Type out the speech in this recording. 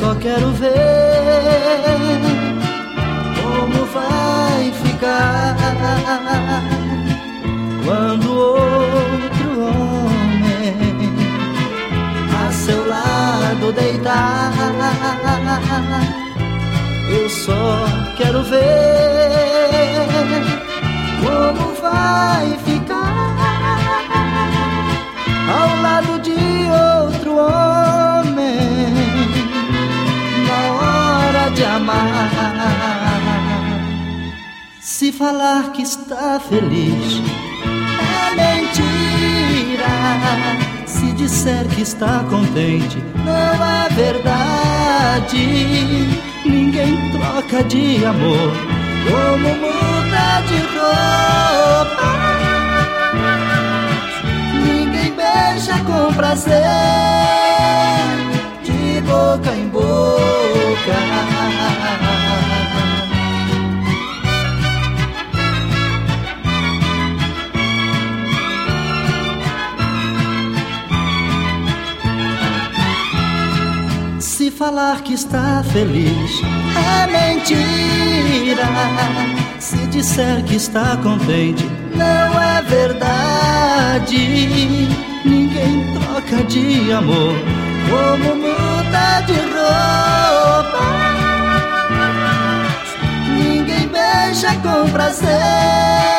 só quero ver como vai ficar quando outro homem a seu lado deitar. Eu só quero ver como vai ficar ao lado de outro homem na hora de amar. Se falar que está feliz é mentira, se disser que está contente não é verdade. Ninguém troca de amor como muda de roupa. Ninguém beija com prazer de boca em boca. Se falar que está feliz é mentira, se disser que está contente não é verdade. Ninguém troca de amor como muda de roupa. Ninguém beija com prazer